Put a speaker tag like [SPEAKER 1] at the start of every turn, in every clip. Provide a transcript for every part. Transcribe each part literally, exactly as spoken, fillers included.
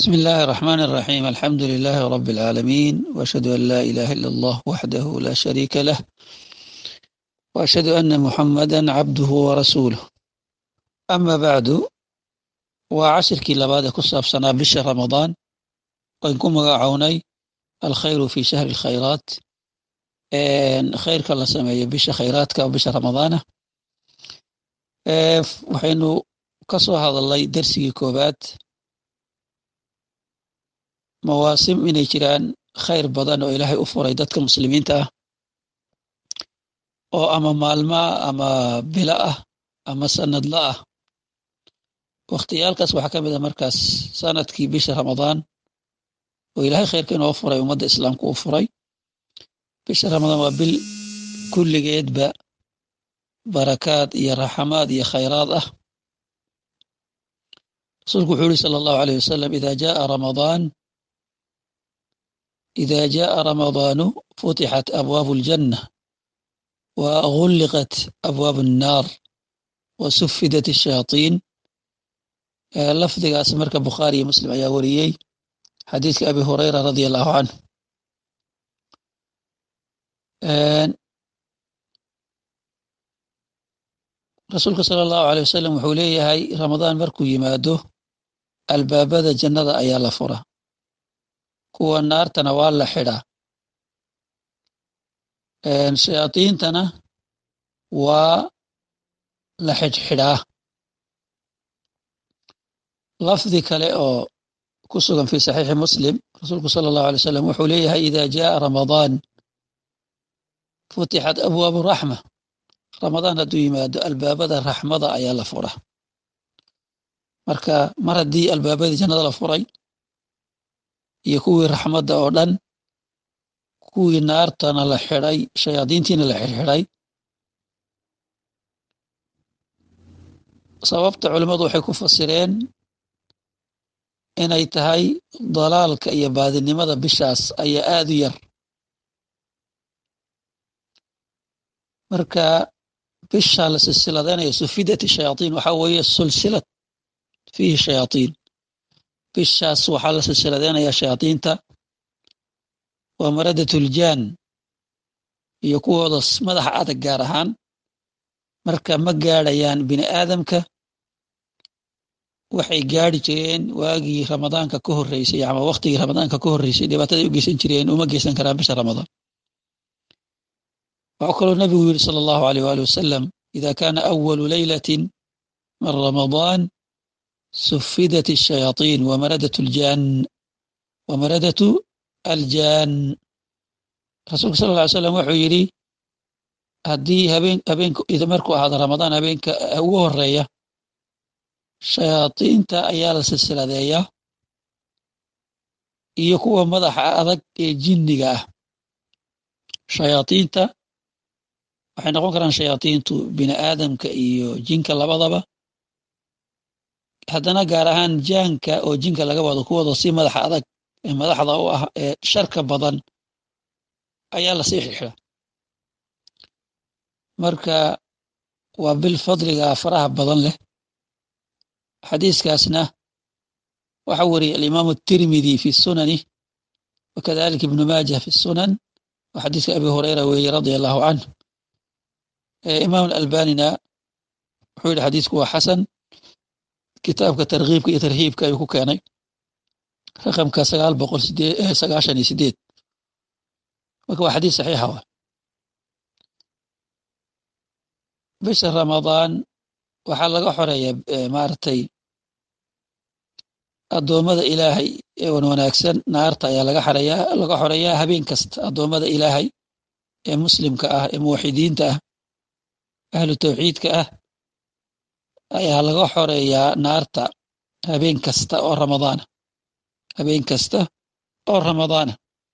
[SPEAKER 1] بسم الله الرحمن الرحيم الحمد لله رب العالمين وأشهد أن لا إله إلا الله وحده لا شريك له وأشهد أن محمدا عبده ورسوله أما بعد وعشركii labaad ee ku saabsanaa bisha ramadaan wayn ku magacownay alkhayru fi shahri alkhayraat khayrka la sameeyo bisha khayraadka bisha ramadaana waxaynu ka soo hadalnay darsigii koobaad mawaasim inay jiraan khayr badan oo ilaahay u furay dadka muslimiinta ah oo ama maalmo ama bilo ah ama sanadla ah wakhtiyaalkaas waxaa ka mid a markaas sanadkii bisha ramadaan oo ilaahay khayrka inoo furay ummadda islaamku u furay bisha ramadaan waa bil kulligeedba barakaad iyo raxamaad iyo khayraad ah rasuulku wuxuu yuri sala allahu alayh wasalam ida jaa ramadaan ida jaa ramadaanu futixat abwaabu aljanna wa gulliqat abwaabu annaar wa sufidat ashayaatiin lafdigaas marka bukhaari iyo muslim ayaa wariyey xadiidka abi hurayra radia allahu canhu rasuulka sala allahu aleyh wasalam wuxuu leeyahay ramadaan markuu yimaado albaabada jannada ayaa la fura kuwa naartana waa la xidhaa shayaadiintana waa la xidhxidhaa lafdi kale oo ku sugan fi saxiixi muslim rasuulku sala allahu alay wasalam wuxuu leeyahay ida jaa ramadaan futixat abwaabu raxma ramadaan hadduu yimaado albaabada raxmada ayaa la fura marka mar haddii albaabadii jannada la furay iyo kuwii raxmadda oo dhan kuwii naartana la xidhay shayaadiintiina la xidhxidhay sababta culimmadu waxay ku fasireen inay tahay dalaalka iyo baadinimada bishaas ayaa aad u yar marka bisha la silsiladaynayo sufidat shayaatiin waxaa weeye sulsilad fiihi shayaatiin bishaas waxaa la silsiladaynayaa shayaadiinta waa maradatul-jaan iyo kuwooda madaxa adag gaar ahaan marka ma gaadhayaan bini aadamka waxay gaadhi jireen waagii ramadaanka ka horreysay ama wakhtigii ramadaanka ka horreysay dhibaataday u geysan jireen uma geysan karaan bisha ramadaan waxaa kaloo nabigu yidhi sala allahu aleyh waali wasalam ida kaana awalu leylatin min ramadaan sufidat ashayaatiin wamaradat aljaan wamaradatu aljaan rasuulka sala alla alay slam wuxuu yidhi haddii habeen habeenka markuu ahaado ramadaan habeenka ugu horeeya shayaadiinta ayaa la silsiladeeyaa iyo kuwa madaxa adag ee jinniga ah shayaadiinta waxay noqon karaan shayaadiintu bini aadamka iyo jinka labadaba haddana gaar ahaan jaanka oo jinka laga wado kuwooda si madaxa adag ee madaxda u ah ee sharka badan ayaa lasii xixira marka waa bil fadliga faraha badan leh xadiiskaasna waxaa wariyay alimaamu atirmidi fi sunani wakadalika ibnu maajah fi sunan waa xadiiska abi hurayra weeye radia allahu canhu imaam alalbanina wuxuu yidhi xadiisku waa xasan kitaabka tarkiibka iyo tarhiibka ayuu ku keenay raqamka sagaal boqol sagaashan iyo sideed marka waa xadiis saxiixa wa bisha ramadaan waxaa laga xoreeya maaragtay addoommada ilaahay ee wan wanaagsan naarta ayaa laga xareeyaa laga xoreeyaa habeen kasta addoommada ilaahay ee muslimka ah ee muwaxidiinta ah ahlu tawxiidka ah ayaa laga xoreeyaa naarta habeen kasta oo ramadaana habeen kasta oo ramadaana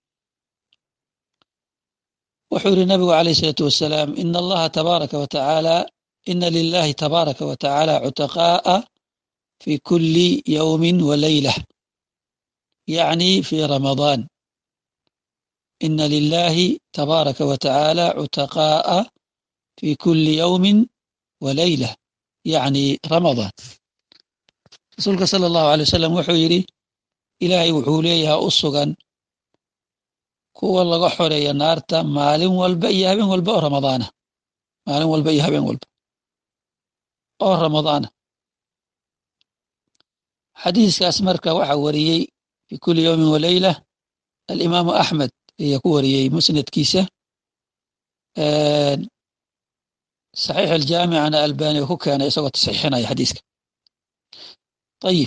[SPEAKER 1] wuxuu yidhi nabigu calayh isalaatu wasalaam ina allaha tabaaraka wa tacaala ina lilahi tabaaraka wa tacaala cutaqaa'a fi kulli yowmin wa leylah yacni fi ramadaan ina lilahi tabaaraka wa tacaala cutaqaa'a fi kulli yowmin wa leylah yacni ramadaan rasuulka sala allahu alay wasalam wuxuu yidhi ilaahay wuxuu leeyahay u sugan kuwa laga xoreeya naarta maalin walba iyo habeen walba oo ramadaana maalin walba iyo habeen walba oo ramadaana xadiiskaas marka waxaa wariyey fi kulli yawmin walayla alimaamu axmed ayaa ku wariyey musnadkiisa saxiix aljaamicana albani ku keenay isagoo tasxiixinaya xadiiska ayib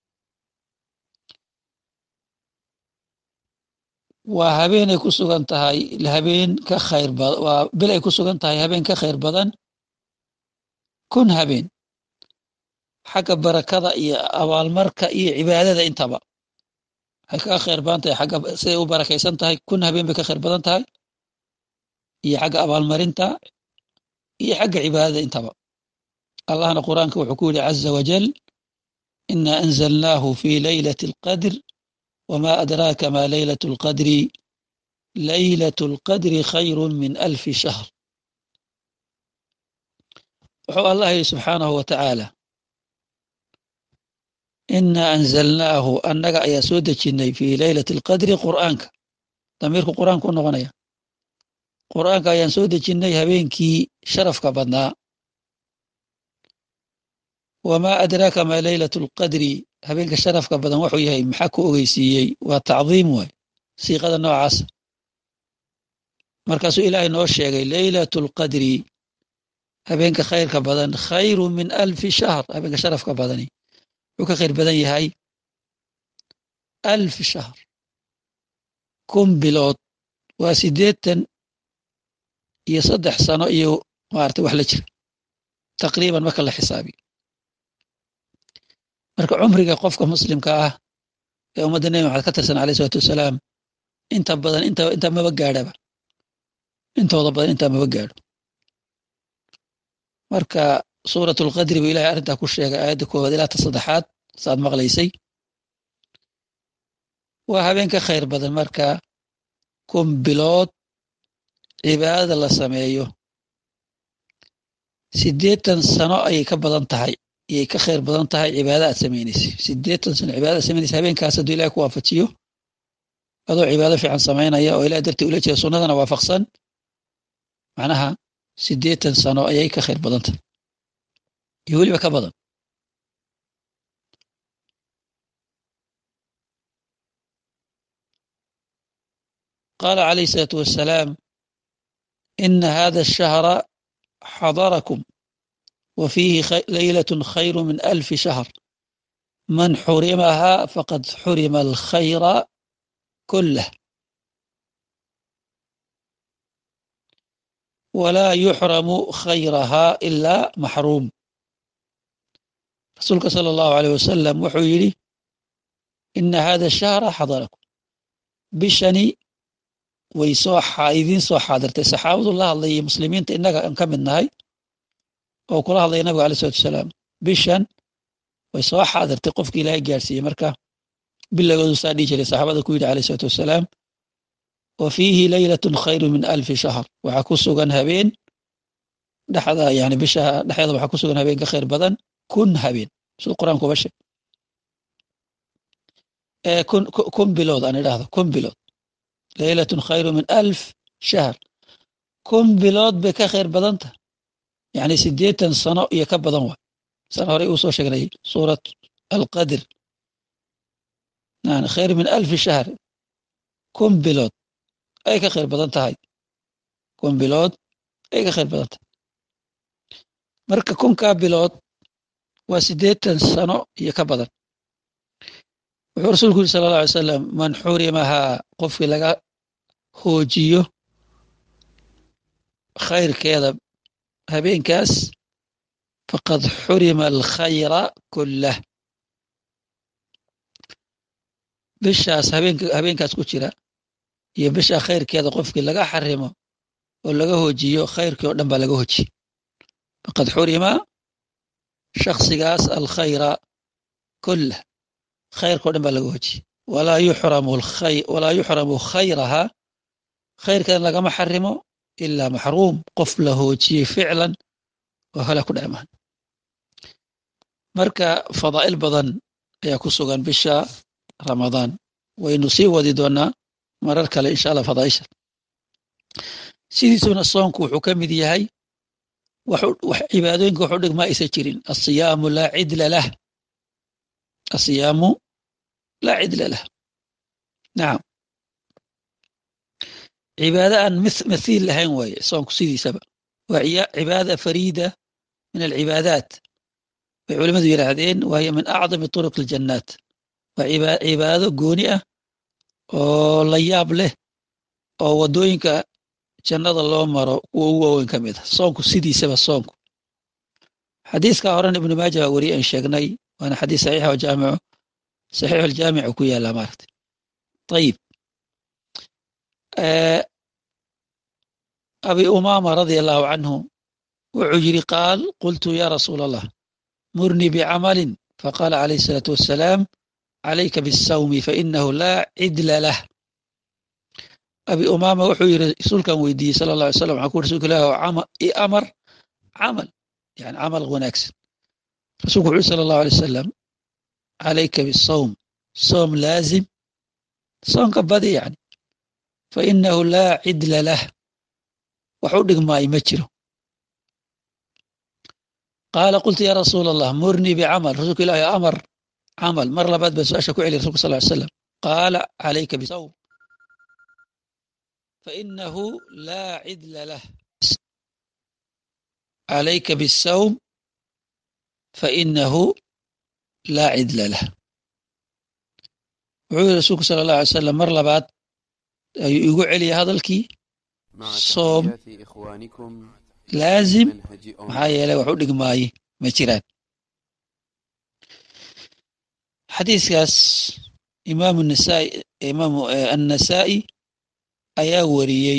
[SPEAKER 1] waa habeenay ku sugan tahay habeen ka khayr badan waa bil ay ku sugan tahay habeen ka khayr badan kun habeen xagga barakada iyo abaalmarka iyo cibaadada intaba waxay ka khayr badan tahay xagga siday u barakaysan tahay kun habeen bay ka khayr badan tahay iyo xagga abaalmarinta iyo xagga cibaadada intaba allahna quraanka wuxuu ku yidhi caza wajal ina anzalnaahu fi laylati alqadr wma adraaka ma laylat alqadri laylat alqadri khayru min alfi shahr wuxuu allah yidhi subxaanahu wa tacaala ina anzalnaahu annaga ayaa soo dejinnay fi laylati alqadri qur'aanka damiirku qur'aanku u noqonaya qur'aanka ayaan soo dejinnay habeenkii sharafka badnaa wamaa adraaka maa laylatu alqadri habeenka sharafka badan wuxuu yahay maxaa ku ogeysiiyey waa tacdiim waay siiqada noocaasa markaasuu ilaahay noo sheegay laylatu alqadri habeenka khayrka badan khayru min alfi shahr habeenka sharafka badani wuxuu ka khayr badan yahay alfi shahr kun bilood waa siddeetan iyo saddex sano iyo maarata wax la jira taqriiban marka la xisaabiyo marka cumriga qofka muslimka ah ee ummadda nebi maxamed ka tirsan alayh isalaatu wasalaam inta badan inta inta maba gaadhaba intooda badan intaa maba gaadho marka suuratu alqadri buu ilahay arrintaa ku sheegay aayadda koowaad ilaa ta saddexaad saad maqlaysay waa habeen ka khayr badan marka kun bilood cibaadada la sameeyo siddeetan sano ayay ka badan tahay ayay ka khayr badan tahay cibaada aad samaynaysa siddeetan sano cibaada aad samaynaysa habeenkaas hadduu ilahay ku waafajiyo adoo cibaado fiican samaynaya oo ilahay dartii ula jeeda sunnadana waafaqsan macnaha siddeetan sano ayay ka khayr badan tahay iyo weliba ka badan qaala calayhi salaatu wassalaam ina hada ashahra xadarakum وفيه ليلة خير من ألف شهر من حرمها فقد حرم الخير كله ولا يحرم خيرها إلا محروم رسولك صلى الله عليه وسلم wuxuu yidhi إن هذا الشهر حضركم bishani way soo idiin soo xaadirtay saxaabadu la hadlayay muslimiinta innaga aan ka mid nahay oo kula hadlaya nabiga alayh salatu wasalaam bishan way soo xaadirtay qofkii ilaahay gaarsiiyey marka bilagoodu saa dhihi jiray saxaabada ku yidhi alayh salatu wasalaam wa fiihi laylatun khayru min alfi shahr waxaa ku sugan habeen dhexda yani bisha dhexdeeda waxaa ku sugan habeen ka khayr badan kun habeen sida qur-aanku uba sheeg ee kun kun bilood aan idhaahdo kun bilood laylatun khayru min alf shahr kun bilood bay ka khayr badan tahay يعني سديتن سنة يكبضن واي سنة هوري وصو شغني سورة القدر يعني خير من ألف شهر كم بلود أي كخير بدن تهاي كم بلود أي كخير بدن تهاي مركا كم كابلود وسديتن سنة يكبضن ورسولك صلى الله عليه وسلم من حرمها قف لغا هوجيو خير كذا habeenkaas faqad xurima alkhayra kullah bishaas habeenkaas ku jira iyo bisha khayrkeeda qofkii laga xarimo oo laga hoojiyo khayrkii oo dhan baa laga hoojiye faqad xurima shakhsigaas alkhayra kullah khayrka o dhan baa laga hoojiye walaa yuxramu walaa yuxramu khayraha khayrkeedan lagama xarimo ilaa maxruum qof la hoojiyey ficlan oo hala ku dhacmaan marka fadaa'il badan ayaa ku sugan bisha ramadaan waynu sii wadi doonaa marar kale insha allah fadaaisha sidiisuna soonku wuxuu ka mid yahay wax cibaadooyinka wax u dhigma aysan jirin asiyaamu laa cidla lah asiyaamu laa cidla lah nacam cibaado aan mathiil lahayn waaye soonku sidiisaba waa cibaada fariida min alcibaadaat bay culimmadu yidhaahdeen waayo min acdami turuq aljannaat waa cibaado gooni ah oo la yaab leh oo waddooyinka jannada loo maro kuwa ugu waaweyn ka mid ah soonku sidiisaba soonku xadiiskaa horan ibnu maaja baa weriye aan sheegnay waana xadiis saxiixa oo jaamico saxiixu aljaamicu ku yaallaa maaragtay ayib abi umaama radia allahu canhu wuxuu yidhi qaal qultu ya rasuula allah murnii bicamalin faqaala calayhi isalaatu wassalaam calayka bisawmi fainahu laa cidla lah abi umaama wuxuu yidhi rasuulkan weydiiyey sala allah alay slam waxaan ku rasuulka ilaah i amar camal yani camal wanaagsan rasuulku wuxuu yidhi sala allahu alay wasalam calayka bisawm soom laazim soonka badi yani fainahu laa cidla lah wax u dhigmaayo ma jiro qaala qultu ya rasuula allah murnii bicamal rasuulka ilaah amar camal mar labaad baa su-aasha ku celiy rasulka sal ly slam qaala calayka bisawm fainahu laa cidla lah calayka bisawm fainahu laa cidla lah wuxuu yidhi rasuulku sala allahu alay salam mar labaad ayuu igu celiyay hadalkii soom laazim maxaa yeelay wax u dhigmaaye ma jiraan xadiiskaas imaamu nasaai imaamu annasaa'i ayaa wariyey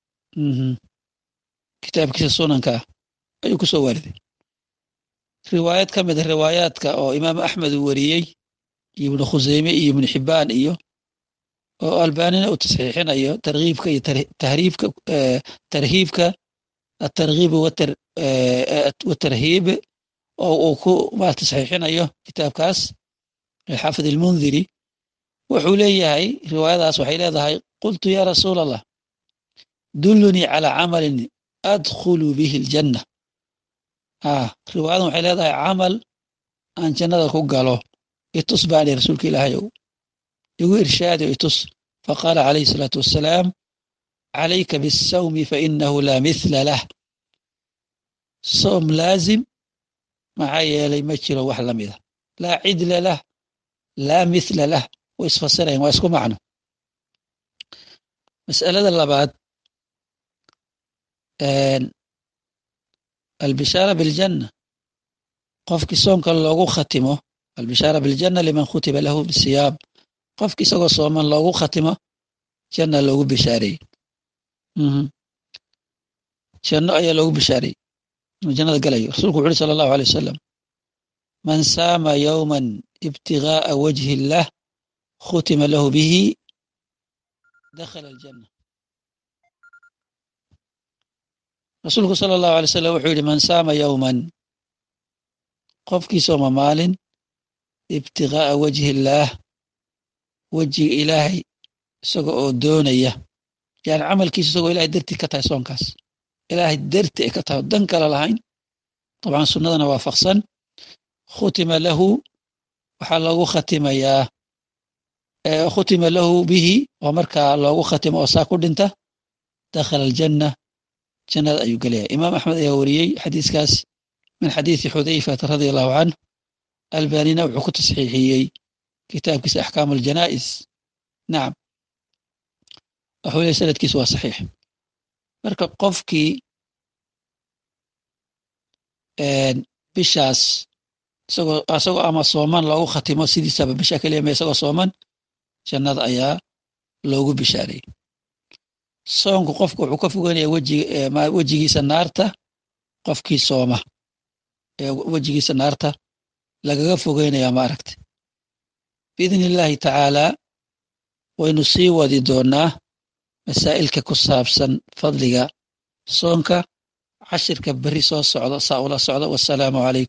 [SPEAKER 1] kitaabkiisa sunanka ah ayuu ku soo wariday riwaayad ka mid a riwaayaadka oo imaamu axmed uu wariyey iyo ibnu khuseyme iyo ibnu xibbaan iyo oo albaanina uu tasxiixinayo tarkiibka iyo tahriibka tarhiibka atarghiib watarhiib oo uu ku ma tasxiixinayo kitaabkaas xaafid almundiri wuxuu leeyahay riwaayadaas waxay leedahay qultu ya rasuula allah dullunii calaa camalin adkhulu bihi aljanna ah riwaayadan waxay leedahay camal aan jannada ku galo itus baani rasuulka ilaahayow igu irshaadi o itus faqaala calayhi salaatu wassalaam calayka bisawmi fainahu laa mithla lah soom laazim maxaa yeelay ma jiro wax la mida laa cidla lah laa mithla lah way isfasirayan waa isku macno mas'alada labaad albishaara biljanna qofkii soonka loogu khatimo albishaara biljanna liman khutiba lahu bisiyaam qofki isagoo sooman loogu khatimo janna loogu bishaareeyey janno ayaa loogu bishaareeyey inuu jannada galayo rasuulku wuxu uhi sala allahu alay wasalam man saama yowman ibtigaa'a wajhi illah khutima lahu bihi dakhala aljanna rasuulku sala allahu alay wasalam wuxuu yidhi man saama yowman qofkii sooma maalin ibtigaa'a wajhi illaah wejiga ilaahay isaga oo doonaya yani camalkiisa isagoo ilahay dartii ka tahay soonkaas ilaahay darti ay ka tahay dan kale lahayn dabcan sunnadana waafaqsan khutima lahu waxaa loogu khatimayaa khutima lahu bihi oo markaa loogu khatimo oo saa ku dhinta dakhala aljanna jannada ayuu gelayaa imaam axmed ayaa wariyey xadiiskaas min xadiisi xudayfata radia allahu canh albanina wuxuu ku tasxiixiyey kitaabkiisa axkaam aljanaa'iz nacam wuxuu leeyahy sanadkiisu waa saxiix marka qofkii bishaas isagoo isagoo ama sooman loogu khatimo sidiisaba bisha keliya ma isagoo sooman jannada ayaa loogu bishaareeyey soonku qofku wuxuu ka fogeynaya wejiga wejigiisa naarta qofkii sooma ee wejigiisa naarta lagaga fogeynaya ma aragtay biidni illaahi tacaalaa waynu sii wadi doonaa masaa'ilka ku saabsan fadliga soonka cashirka berri soo socdo saa ula socdo wassalaamu calaykum